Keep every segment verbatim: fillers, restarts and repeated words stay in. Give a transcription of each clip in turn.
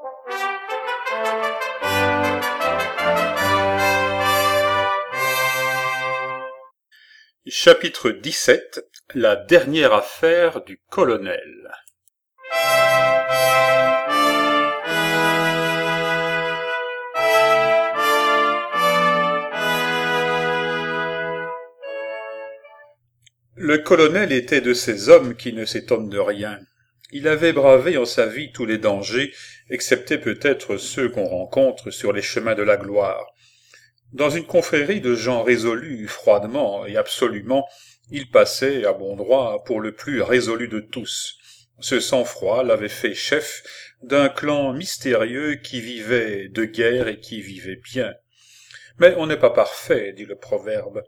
Chapitre dix-sept. La dernière affaire du colonel. Le colonel était de ces hommes qui ne s'étonnent de rien. Il avait bravé en sa vie tous les dangers, excepté peut-être ceux qu'on rencontre sur les chemins de la gloire. Dans une confrérie de gens résolus froidement et absolument, il passait, à bon droit, pour le plus résolu de tous. Ce sang-froid l'avait fait chef d'un clan mystérieux qui vivait de guerre et qui vivait bien. Mais on n'est pas parfait, dit le proverbe.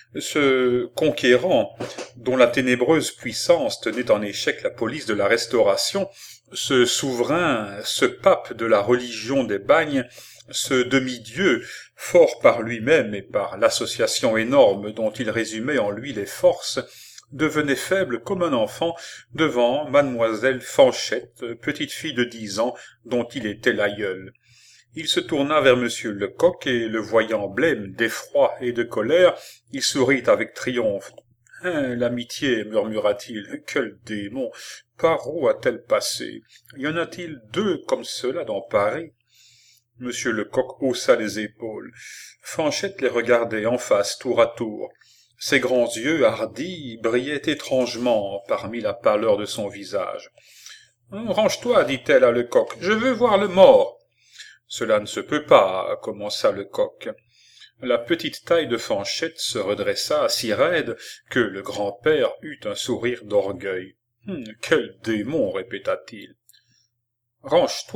Ce conquérant, dont la ténébreuse puissance tenait en échec la police de la Restauration, ce souverain, ce pape de la religion des bagnes, ce demi-dieu, fort par lui-même et par l'association énorme dont il résumait en lui les forces, devenait faible comme un enfant devant mademoiselle Fanchette, petite fille de dix ans dont il était l'aïeul. Il se tourna vers monsieur Lecoq et, le voyant blême d'effroi et de colère, il sourit avec triomphe. « Hein, l'amitié, murmura-t-il, quel démon! Par où a-t-elle passé? Y en a-t-il deux comme cela dans Paris ?» Monsieur Lecoq haussa les épaules. Fanchette les regardait en face, tour à tour. Ses grands yeux hardis brillaient étrangement parmi la pâleur de son visage. « Range-toi, dit-elle à Lecoq, je veux voir le mort. »« Cela ne se peut pas, » commença Lecoq. La petite taille de Fanchette se redressa si raide que le grand-père eut un sourire d'orgueil. Hum, « Quel démon » répéta-t-il. « Range-toi »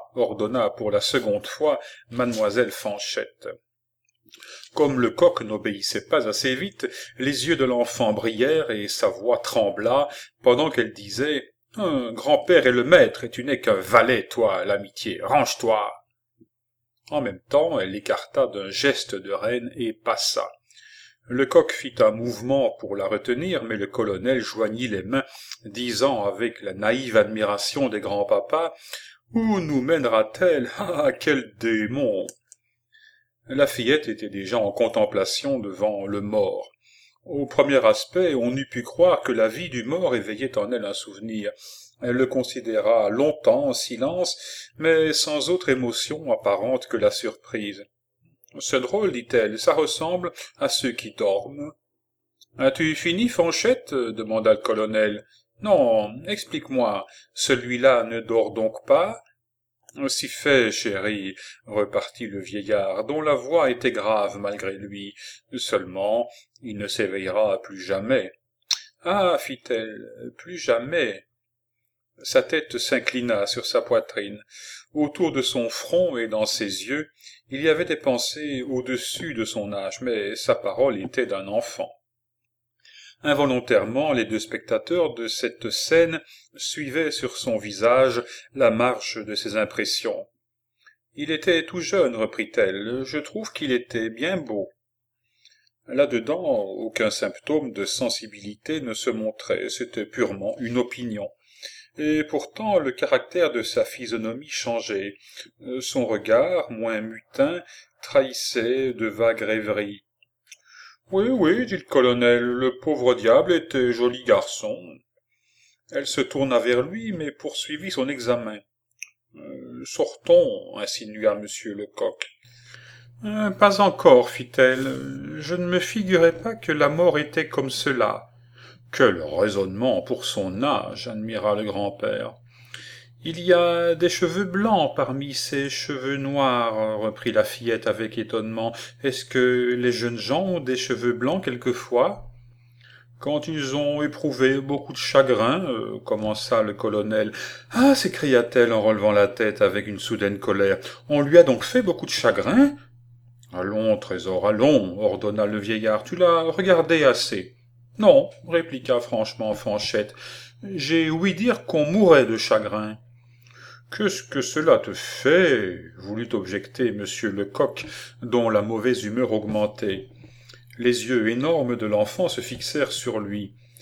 ordonna pour la seconde fois mademoiselle Fanchette. Comme Lecoq n'obéissait pas assez vite, les yeux de l'enfant brillèrent et sa voix trembla pendant qu'elle disait « Un grand-père est le maître et tu n'es qu'un valet, toi, l'amitié. Range-toi » En même temps, elle l'écarta d'un geste de reine et passa. Lecoq fit un mouvement pour la retenir, mais le colonel joignit les mains, disant avec la naïve admiration des grands-papas « Où nous mènera-t-elle? Ah, quel démon !» La fillette était déjà en contemplation devant le mort. Au premier aspect, on eût pu croire que la vie du mort éveillait en elle un souvenir. Elle le considéra longtemps en silence, mais sans autre émotion apparente que la surprise. « C'est drôle, dit-elle, ça ressemble à ceux qui dorment. »« As-tu fini, Fanchette ?» demanda le colonel. « Non, explique-moi, celui-là ne dort donc pas ?»« Si fait, chérie, » repartit le vieillard, dont la voix était grave malgré lui. « Seulement, il ne s'éveillera plus jamais. »« Ah, fit-elle, plus jamais. » Sa tête s'inclina sur sa poitrine. Autour de son front et dans ses yeux, il y avait des pensées au-dessus de son âge, mais sa parole était d'un enfant. Involontairement, les deux spectateurs de cette scène suivaient sur son visage la marche de ses impressions. « Il était tout jeune, reprit-elle, je trouve qu'il était bien beau. » Là-dedans, aucun symptôme de sensibilité ne se montrait, c'était purement une opinion. Et pourtant le caractère de sa physionomie changeait. Son regard, moins mutin, trahissait de vagues rêveries. « Oui, oui, dit le colonel, le pauvre diable était joli garçon. » Elle se tourna vers lui, mais poursuivit son examen. Euh, « Sortons, insinua monsieur Lecoq. Euh, « Pas encore, fit-elle. Je ne me figurais pas que la mort était comme cela. » Quel raisonnement pour son âge, admira le grand-père. « Il y a des cheveux blancs parmi ces cheveux noirs, reprit la fillette avec étonnement. Est-ce que les jeunes gens ont des cheveux blancs quelquefois? » Quand ils ont éprouvé beaucoup de chagrin, euh, commença le colonel. « Ah » s'écria-t-elle en relevant la tête avec une soudaine colère. « On lui a donc fait beaucoup de chagrin? »« Allons, trésor, allons, ordonna le vieillard, tu l'as regardé assez. »« Non, répliqua franchement Fanchette, j'ai ouï dire qu'on mourait de chagrin. »« Qu'est-ce que cela te fait ?» voulut objecter monsieur Lecoq, dont la mauvaise humeur augmentait. Les yeux énormes de l'enfant se fixèrent sur lui.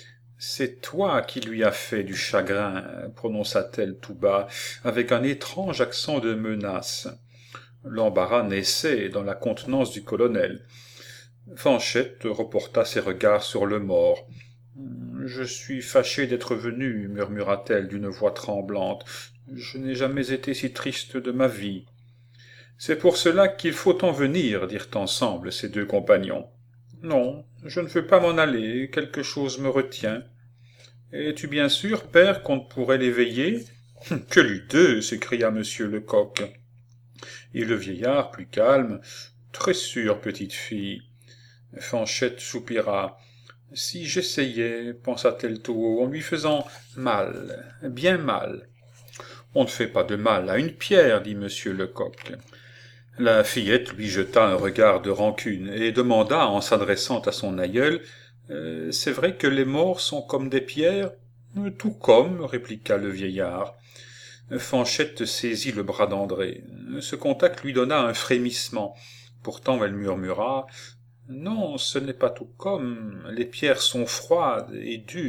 C'est toi qui lui as fait du chagrin, prononça-t-elle tout bas, avec un étrange accent de menace. L'embarras naissait dans la contenance du colonel. Fanchette reporta ses regards sur le mort. « Je suis fâchée d'être venue, murmura-t-elle d'une voix tremblante. Je n'ai jamais été si triste de ma vie. »« C'est pour cela qu'il faut en venir, dirent ensemble ses deux compagnons. »« Non, je ne veux pas m'en aller, quelque chose me retient. »« Es-tu bien sûr, père, qu'on ne pourrait l'éveiller ?»« Que l'idée !» s'écria monsieur Lecoq. Et le vieillard, plus calme, « Très sûr, petite fille. » Fanchette soupira. « Si j'essayais, pensa-t-elle tout haut, en lui faisant mal, bien mal. »« On ne fait pas de mal à une pierre, dit monsieur Lecoq. » La fillette lui jeta un regard de rancune et demanda, en s'adressant à son aïeul, euh, « C'est vrai que les morts sont comme des pierres ?»« Tout comme, répliqua le vieillard. Fanchette saisit le bras d'André. Ce contact lui donna un frémissement. Pourtant elle murmura « Non, ce n'est pas tout comme, les pierres sont froides et dures. »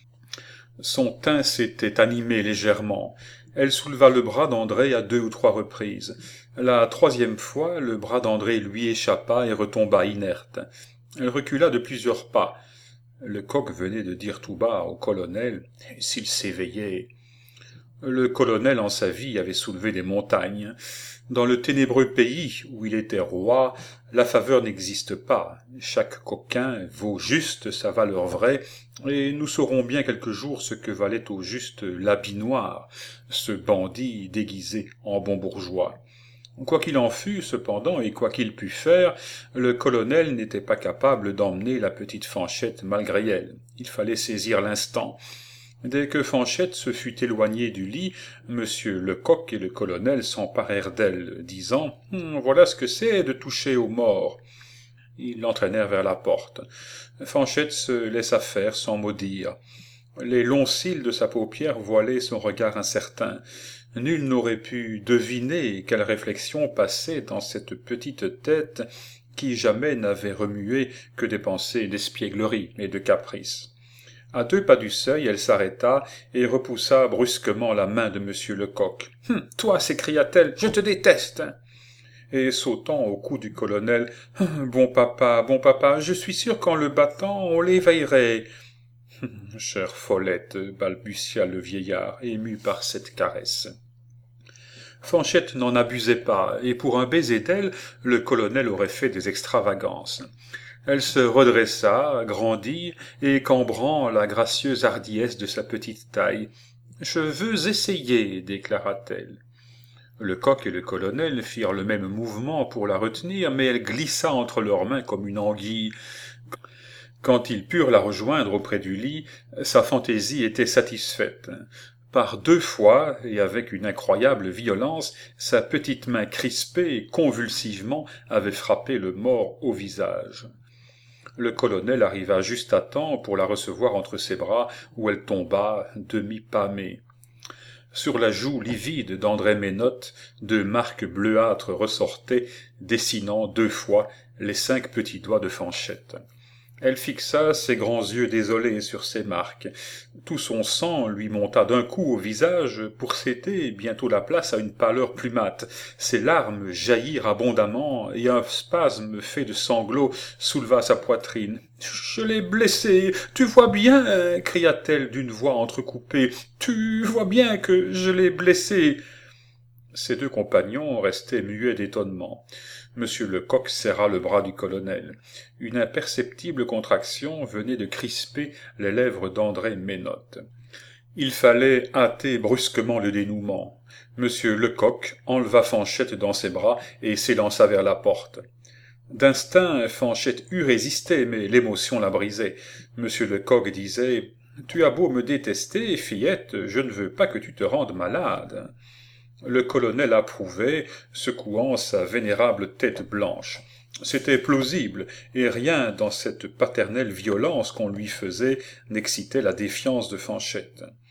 Son teint s'était animé légèrement. Elle souleva le bras d'André à deux ou trois reprises. La troisième fois, le bras d'André lui échappa et retomba inerte. Elle recula de plusieurs pas. Lecoq venait de dire tout bas au colonel « S'il s'éveillait !» Le colonel, en sa vie, avait soulevé des montagnes. Dans le ténébreux pays où il était roi, la faveur n'existe pas. Chaque coquin vaut juste sa valeur vraie, et nous saurons bien quelque jour ce que valait au juste l'habit noir, ce bandit déguisé en bon bourgeois. Quoi qu'il en fût, cependant, et quoi qu'il pût faire, le colonel n'était pas capable d'emmener la petite Fanchette malgré elle. Il fallait saisir l'instant. Dès que Fanchette se fut éloignée du lit, monsieur Lecoq et le colonel s'emparèrent d'elle, disant hm, « Voilà ce que c'est de toucher aux morts !» Ils l'entraînèrent vers la porte. Fanchette se laissa faire sans mot dire. Les longs cils de sa paupière voilaient son regard incertain. Nul n'aurait pu deviner quelle réflexion passait dans cette petite tête qui jamais n'avait remué que des pensées d'espièglerie et de caprice. À deux pas du seuil, elle s'arrêta et repoussa brusquement la main de monsieur Lecoq. Hum, « Toi, s'écria-t-elle, je te déteste !» Et sautant au cou du colonel, hum, « Bon papa, bon papa, je suis sûr qu'en le battant, on l'éveillerait. Hum, »« Chère follette, balbutia le vieillard, ému par cette caresse. Fanchette n'en abusait pas, et pour un baiser d'elle, le colonel aurait fait des extravagances. Elle se redressa, grandit, et cambrant la gracieuse hardiesse de sa petite taille. « Je veux essayer, déclara-t-elle. Lecoq et le colonel firent le même mouvement pour la retenir, mais elle glissa entre leurs mains comme une anguille. Quand ils purent la rejoindre auprès du lit, sa fantaisie était satisfaite. Par deux fois, et avec une incroyable violence, sa petite main crispée convulsivement avait frappé le mort au visage. Le colonel arriva juste à temps pour la recevoir entre ses bras, où elle tomba, demi-pâmée. Sur la joue livide d'André Ménotte, deux marques bleuâtres ressortaient, dessinant deux fois les cinq petits doigts de Fanchette. Elle fixa ses grands yeux désolés sur ces marques. Tout son sang lui monta d'un coup au visage pour céder bientôt la place à une pâleur plus mate. Ses larmes jaillirent abondamment et un spasme fait de sanglots souleva sa poitrine. « Je l'ai blessé, tu vois bien » cria-t-elle d'une voix entrecoupée. « Tu vois bien que je l'ai blessé » Ses deux compagnons restaient muets d'étonnement. Monsieur Lecoq serra le bras du colonel. Une imperceptible contraction venait de crisper les lèvres d'André Ménotte. Il fallait hâter brusquement le dénouement. Monsieur Lecoq enleva Fanchette dans ses bras et s'élança vers la porte. D'instinct, Fanchette eût résisté, mais l'émotion la brisait. Monsieur Lecoq disait « Tu as beau me détester, fillette, je ne veux pas que tu te rendes malade. » Le colonel approuvait, secouant sa vénérable tête blanche. C'était plausible, et rien dans cette paternelle violence qu'on lui faisait n'excitait la défiance de Fanchette.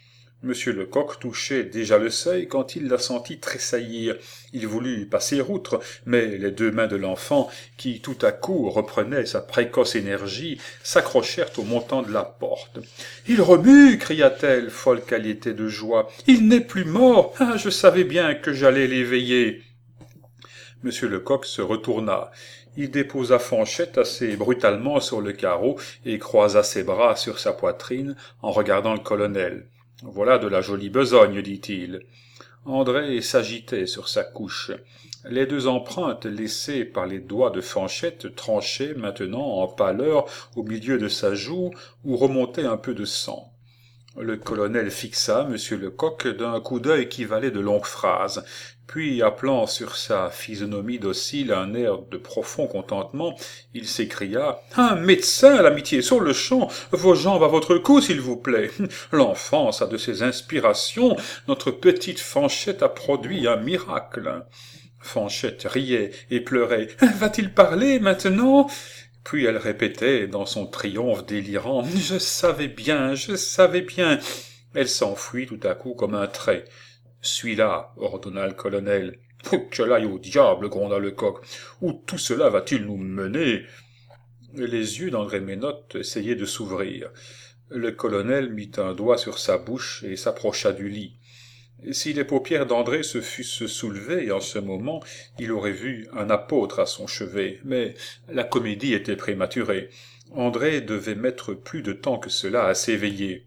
Monsieur Lecoq touchait déjà le seuil quand il la sentit tressaillir. Il voulut passer outre, mais les deux mains de l'enfant, qui tout à coup reprenait sa précoce énergie, s'accrochèrent au montant de la porte. « Il remue !» cria-t-elle, folle qu'elle était de joie. « Il n'est plus mort. Ah, je savais bien que j'allais l'éveiller. » Monsieur Lecoq se retourna. Il déposa Fanchette assez brutalement sur le carreau et croisa ses bras sur sa poitrine en regardant le colonel. « Voilà de la jolie besogne, dit-il. » André s'agitait sur sa couche. Les deux empreintes laissées par les doigts de Fanchette tranchaient maintenant en pâleur au milieu de sa joue où remontait un peu de sang. Le colonel fixa Monsieur Lecoq d'un coup d'œil qui valait de longues phrases. Puis, appelant sur sa physionomie docile un air de profond contentement, il s'écria « Un médecin à l'amitié sur le champ, vos jambes à votre cou, s'il vous plaît. L'enfance a de ses inspirations, notre petite Fanchette a produit un miracle. » Fanchette riait et pleurait. « Va-t-il parler maintenant ?» Puis elle répétait dans son triomphe délirant « Je savais bien, je savais bien !» Elle s'enfuit tout à coup comme un trait. « Suis-la, » ordonna le colonel. « Qu'elle aille au diable, » gronda Lecoq. « Où tout cela va-t-il nous mener ?» Les yeux d'André Ménotte essayaient de s'ouvrir. Le colonel mit un doigt sur sa bouche et s'approcha du lit. Si les paupières d'André se fussent soulevées en ce moment, il aurait vu un apôtre à son chevet, mais la comédie était prématurée. André devait mettre plus de temps que cela à s'éveiller.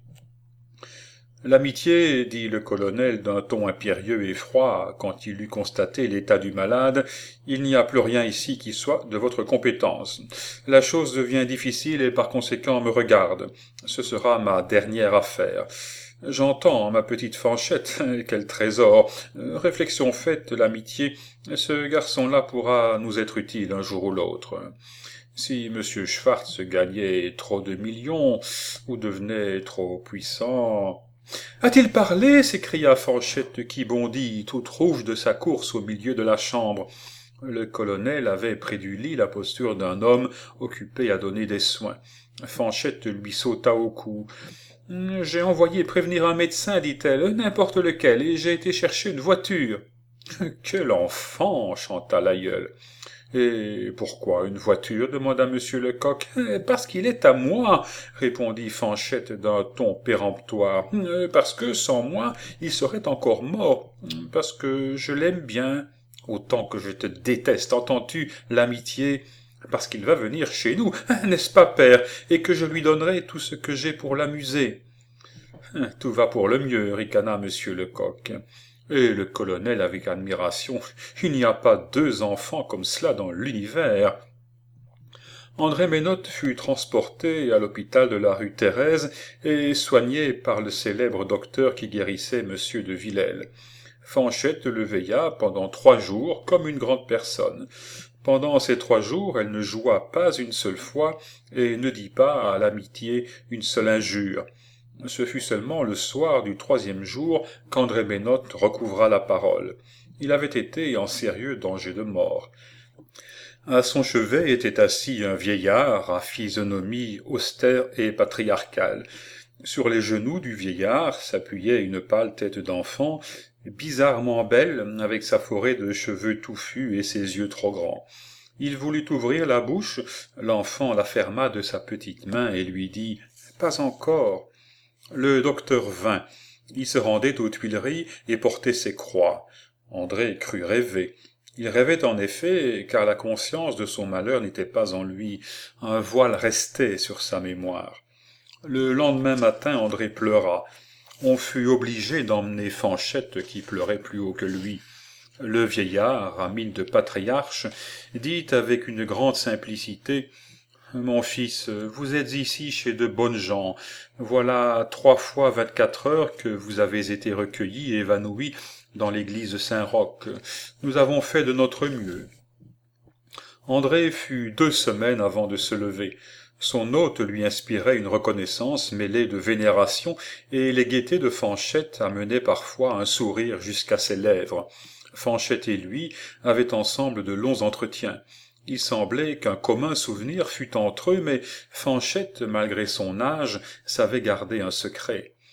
L'amitié, dit le colonel d'un ton impérieux et froid, quand il eut constaté l'état du malade, il n'y a plus rien ici qui soit de votre compétence. La chose devient difficile et par conséquent me regarde. Ce sera ma dernière affaire. J'entends, ma petite Fanchette, quel trésor. Réflexion faite, l'amitié, ce garçon-là pourra nous être utile un jour ou l'autre. Si M. Schwartz gagnait trop de millions, ou devenait trop puissant... « A-t-il parlé ?» s'écria Fanchette qui bondit toute rouge de sa course au milieu de la chambre. Le colonel avait près du lit la posture d'un homme occupé à donner des soins. Fanchette lui sauta au cou. « J'ai envoyé prévenir un médecin, dit-elle, n'importe lequel, et j'ai été chercher une voiture. »« Quel enfant !» chanta l'aïeul. « Et pourquoi une voiture ?» demanda Monsieur Lecoq. « Parce qu'il est à moi, » répondit Fanchette d'un ton péremptoire. « Parce que, sans moi, il serait encore mort. Parce que je l'aime bien. Autant que je te déteste, entends-tu, l'amitié. Parce qu'il va venir chez nous, n'est-ce pas, père, et que je lui donnerai tout ce que j'ai pour l'amuser. »« Tout va pour le mieux, » ricana Monsieur Lecoq. Et le colonel avec admiration. « Il n'y a pas deux enfants comme cela dans l'univers. » André Ménotte fut transporté à l'hôpital de la rue Thérèse et soigné par le célèbre docteur qui guérissait Monsieur de Villèle. Fanchette le veilla pendant trois jours comme une grande personne. Pendant ces trois jours, elle ne joua pas une seule fois et ne dit pas à l'amitié une seule injure. Ce fut seulement le soir du troisième jour qu'André Ménotte recouvra la parole. Il avait été en sérieux danger de mort. À son chevet était assis un vieillard à physionomie austère et patriarcale. Sur les genoux du vieillard s'appuyait une pâle tête d'enfant, bizarrement belle, avec sa forêt de cheveux touffus et ses yeux trop grands. Il voulut ouvrir la bouche, l'enfant la ferma de sa petite main et lui dit « Pas encore ». Le docteur vint. Il se rendait aux Tuileries et portait ses croix. André crut rêver. Il rêvait en effet, car la conscience de son malheur n'était pas en lui. Un voile restait sur sa mémoire. Le lendemain matin, André pleura. On fut obligé d'emmener Fanchette qui pleurait plus haut que lui. Le vieillard, à mine de patriarche, dit avec une grande simplicité « Mon fils, vous êtes ici chez de bonnes gens. Voilà trois fois vingt-quatre heures que vous avez été recueillis et évanouis dans l'église Saint-Roch. Nous avons fait de notre mieux. » André fut deux semaines avant de se lever. Son hôte lui inspirait une reconnaissance mêlée de vénération, et les gaietés de Fanchette amenaient parfois un sourire jusqu'à ses lèvres. Fanchette et lui avaient ensemble de longs entretiens. Il semblait qu'un commun souvenir fût entre eux, mais Fanchette, malgré son âge, savait garder un secret.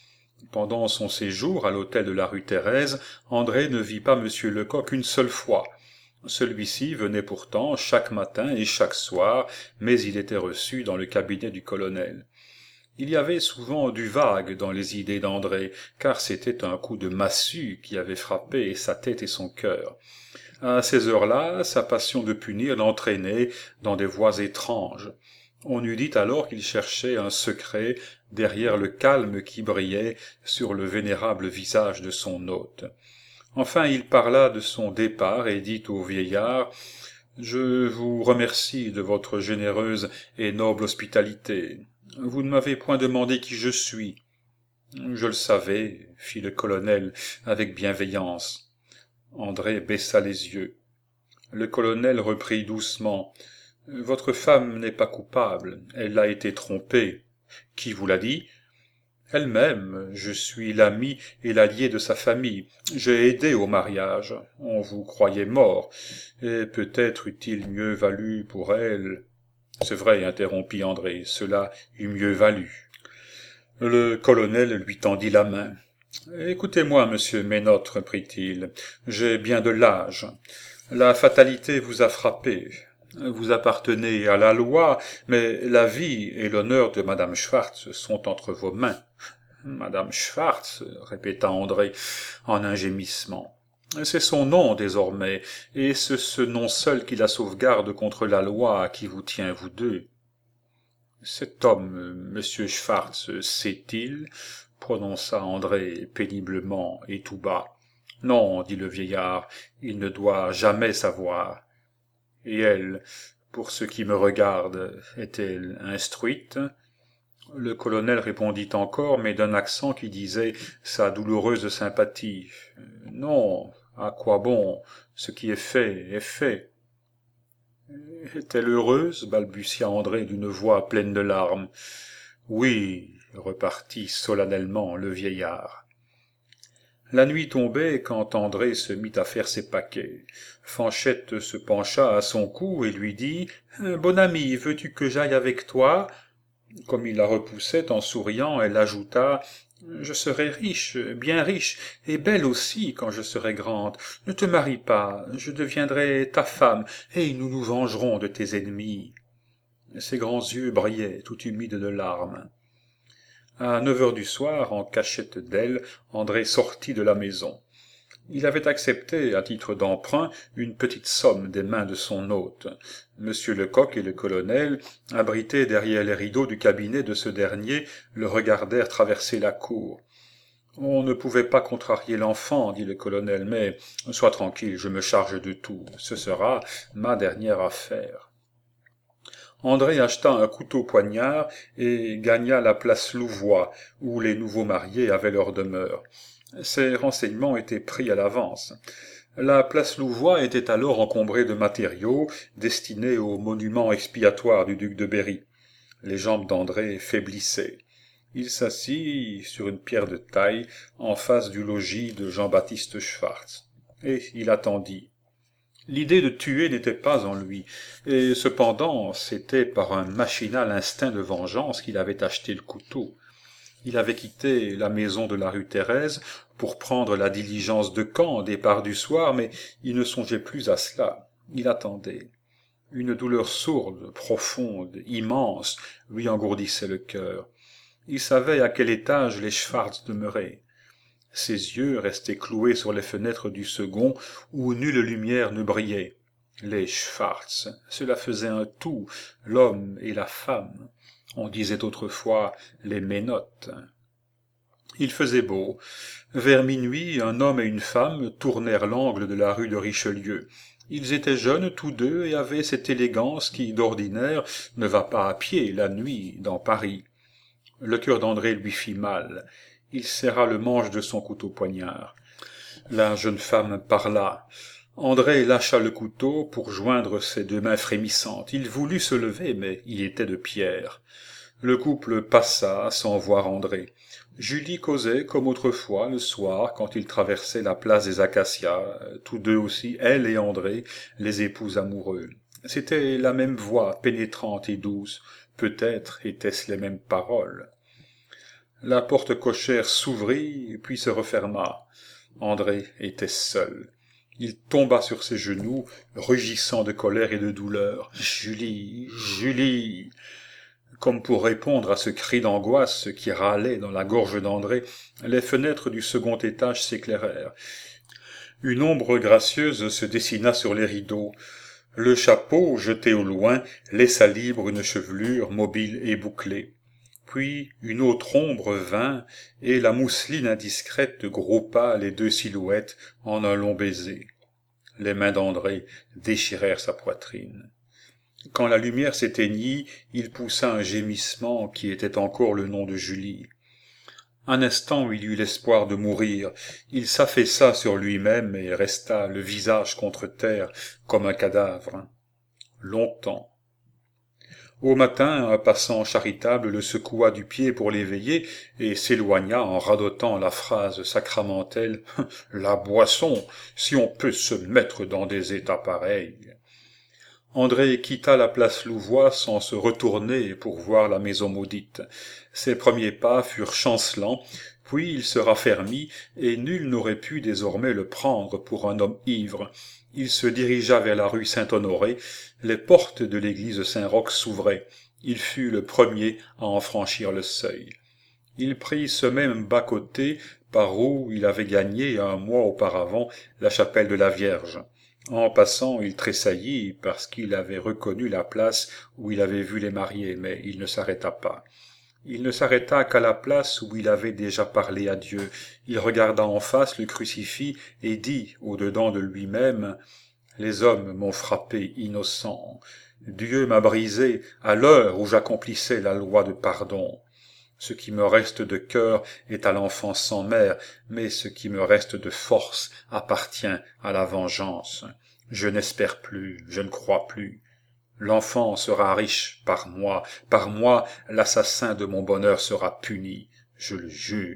Pendant son séjour à l'hôtel de la rue Thérèse, André ne vit pas Monsieur Lecoq une seule fois. Celui-ci venait pourtant chaque matin et chaque soir, mais il était reçu dans le cabinet du colonel. Il y avait souvent du vague dans les idées d'André, car c'était un coup de massue qui avait frappé sa tête et son cœur. À ces heures-là, sa passion de punir l'entraînait dans des voies étranges. On eût dit alors qu'il cherchait un secret derrière le calme qui brillait sur le vénérable visage de son hôte. Enfin, il parla de son départ et dit au vieillard « Je vous remercie de votre généreuse et noble hospitalité. Vous ne m'avez point demandé qui je suis. »« Je le savais, » fit le colonel avec bienveillance. André baissa les yeux. Le colonel reprit doucement. « Votre femme n'est pas coupable, elle a été trompée. »« Qui vous l'a dit ?»« Elle-même, je suis l'ami et l'allié de sa famille. J'ai aidé au mariage. On vous croyait mort, et peut-être eût-il mieux valu pour elle... » « C'est vrai, » interrompit André, « cela eût mieux valu. » Le colonel lui tendit la main. « Écoutez-moi, monsieur Ménotte, reprit-il, j'ai bien de l'âge. La fatalité vous a frappé. Vous appartenez à la loi, mais la vie et l'honneur de madame Schwartz sont entre vos mains. »« Madame Schwartz » répéta André en un gémissement. « C'est son nom désormais, et c'est ce nom seul qui la sauvegarde contre la loi qui vous tient vous deux. »« Cet homme, monsieur Schwartz, sait-il » prononça André péniblement et tout bas. « Non, » dit le vieillard, « il ne doit jamais savoir. » « Et elle, pour ce qui me regarde, est-elle instruite ?» Le colonel répondit encore, mais d'un accent qui disait sa douloureuse sympathie. « Non, à quoi bon? Ce qui est fait est fait. »« Est-elle heureuse ?» balbutia André d'une voix pleine de larmes. « Oui, » repartit solennellement le vieillard. La nuit tombait quand André se mit à faire ses paquets. Fanchette se pencha à son cou et lui dit « Bon ami, veux-tu que j'aille avec toi ?» Comme il la repoussait en souriant, elle ajouta « Je serai riche, bien riche, et belle aussi quand je serai grande. Ne te marie pas, je deviendrai ta femme, et nous nous vengerons de tes ennemis. » Ses grands yeux brillaient, tout humides de larmes. À neuf heures du soir, en cachette d'elle, André sortit de la maison. Il avait accepté, à titre d'emprunt, une petite somme des mains de son hôte. Monsieur Lecoq et le colonel, abrités derrière les rideaux du cabinet de ce dernier, le regardèrent traverser la cour. « On ne pouvait pas contrarier l'enfant, » dit le colonel, « mais sois tranquille, je me charge de tout. Ce sera ma dernière affaire. » André acheta un couteau poignard et gagna la place Louvois, où les nouveaux mariés avaient leur demeure. Ces renseignements étaient pris à l'avance. La place Louvois était alors encombrée de matériaux destinés au monument expiatoire du duc de Berry. Les jambes d'André faiblissaient. Il s'assit sur une pierre de taille en face du logis de Jean-Baptiste Schwartz, et il attendit. L'idée de tuer n'était pas en lui, et cependant c'était par un machinal instinct de vengeance qu'il avait acheté le couteau. Il avait quitté la maison de la rue Thérèse pour prendre la diligence de Caen au départ du soir, mais il ne songeait plus à cela. Il attendait. Une douleur sourde, profonde, immense, lui engourdissait le cœur. Il savait à quel étage les Schwartz demeuraient. Ses yeux restaient cloués sur les fenêtres du second, où nulle lumière ne brillait. Les Schwartz, cela faisait un tout, l'homme et la femme. On disait autrefois les Ménottes. Il faisait beau. Vers minuit, un homme et une femme tournèrent l'angle de la rue de Richelieu. Ils étaient jeunes tous deux et avaient cette élégance qui, d'ordinaire, ne va pas à pied la nuit dans Paris. Le cœur d'André lui fit mal. Il serra le manche de son couteau poignard. La jeune femme parla. André lâcha le couteau pour joindre ses deux mains frémissantes. Il voulut se lever, mais il était de pierre. Le couple passa sans voir André. Julie causait comme autrefois le soir quand ils traversaient la place des Acacias, tous deux aussi, elle et André, les époux amoureux. C'était la même voix pénétrante et douce, peut-être étaient-ce les mêmes paroles. La porte cochère s'ouvrit, puis se referma. André était seul. Il tomba sur ses genoux, rugissant de colère et de douleur. « Julie, Julie !» Comme pour répondre à ce cri d'angoisse qui râlait dans la gorge d'André, les fenêtres du second étage s'éclairèrent. Une ombre gracieuse se dessina sur les rideaux. Le chapeau, jeté au loin, laissa libre une chevelure mobile et bouclée. Puis une autre ombre vint, et la mousseline indiscrète groupa les deux silhouettes en un long baiser. Les mains d'André déchirèrent sa poitrine. Quand la lumière s'éteignit, il poussa un gémissement qui était encore le nom de Julie. Un instant il eut l'espoir de mourir. Il s'affaissa sur lui-même et resta le visage contre terre comme un cadavre. Longtemps. Au matin, un passant charitable le secoua du pied pour l'éveiller et s'éloigna en radotant la phrase sacramentelle « La boisson, si on peut se mettre dans des états pareils !» André quitta la place Louvois sans se retourner pour voir la maison maudite. Ses premiers pas furent chancelants, puis il se raffermit et nul n'aurait pu désormais le prendre pour un homme ivre. Il se dirigea vers la rue Saint-Honoré. Les portes de l'église Saint-Roch s'ouvraient. Il fut le premier à en franchir le seuil. Il prit ce même bas-côté par où il avait gagné un mois auparavant la chapelle de la Vierge. En passant, il tressaillit parce qu'il avait reconnu la place où il avait vu les mariés, mais il ne s'arrêta pas. Il ne s'arrêta qu'à la place où il avait déjà parlé à Dieu. Il regarda en face le crucifix et dit au-dedans de lui-même « Les hommes m'ont frappé innocent. Dieu m'a brisé à l'heure où j'accomplissais la loi de pardon. Ce qui me reste de cœur est à l'enfant sans mère, mais ce qui me reste de force appartient à la vengeance. Je n'espère plus, je ne crois plus. L'enfant sera riche par moi, par moi l'assassin de mon bonheur sera puni, je le jure. »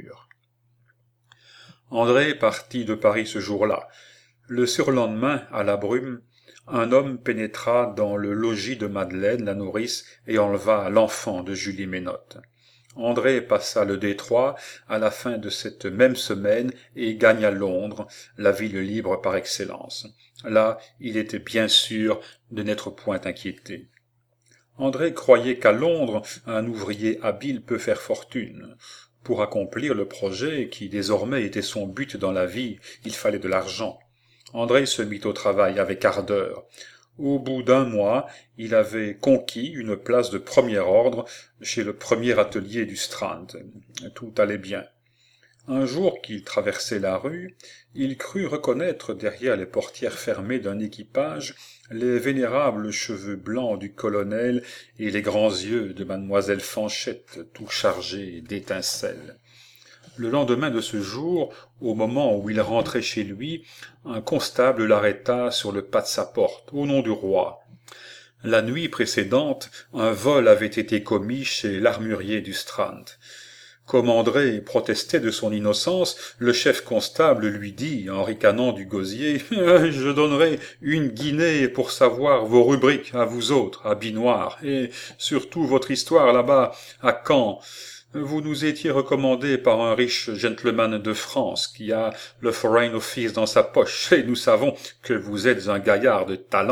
André partit de Paris ce jour-là. Le surlendemain, à la brume, un homme pénétra dans le logis de Madeleine, la nourrice, et enleva l'enfant de Julie Ménotte. André passa le détroit à la fin de cette même semaine et gagna Londres, la ville libre par excellence. Là, il était bien sûr de n'être point inquiété. André croyait qu'à Londres, un ouvrier habile peut faire fortune. Pour accomplir le projet qui désormais était son but dans la vie, il fallait de l'argent. André se mit au travail avec ardeur. Au bout d'un mois, il avait conquis une place de premier ordre chez le premier atelier du Strand. Tout allait bien. Un jour qu'il traversait la rue, il crut reconnaître derrière les portières fermées d'un équipage les vénérables cheveux blancs du colonel et les grands yeux de mademoiselle Fanchette tout chargés d'étincelles. Le lendemain de ce jour, au moment où il rentrait chez lui, un constable l'arrêta sur le pas de sa porte, au nom du roi. La nuit précédente, un vol avait été commis chez l'armurier du Strand. Comme André protestait de son innocence, le chef constable lui dit, en ricanant du gosier, « Je donnerai une guinée pour savoir vos rubriques à vous autres, à Binoir, et surtout votre histoire là-bas, à Caen. Vous nous étiez recommandé par un riche gentleman de France qui a le Foreign Office dans sa poche, et nous savons que vous êtes un gaillard de talent. »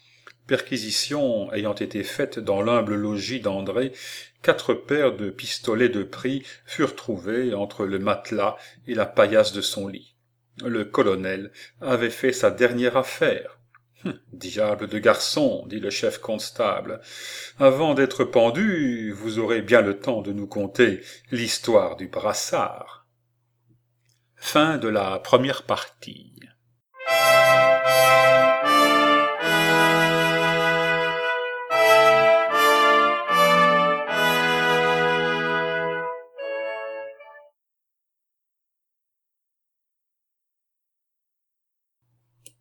Perquisition ayant été faite dans l'humble logis d'André, quatre paires de pistolets de prix furent trouvés entre le matelas et la paillasse de son lit. Le colonel avait fait sa dernière affaire. Hum, « Diable de garçon, dit le chef constable, avant d'être pendu, vous aurez bien le temps de nous conter l'histoire du brassard. » Fin de la première partie.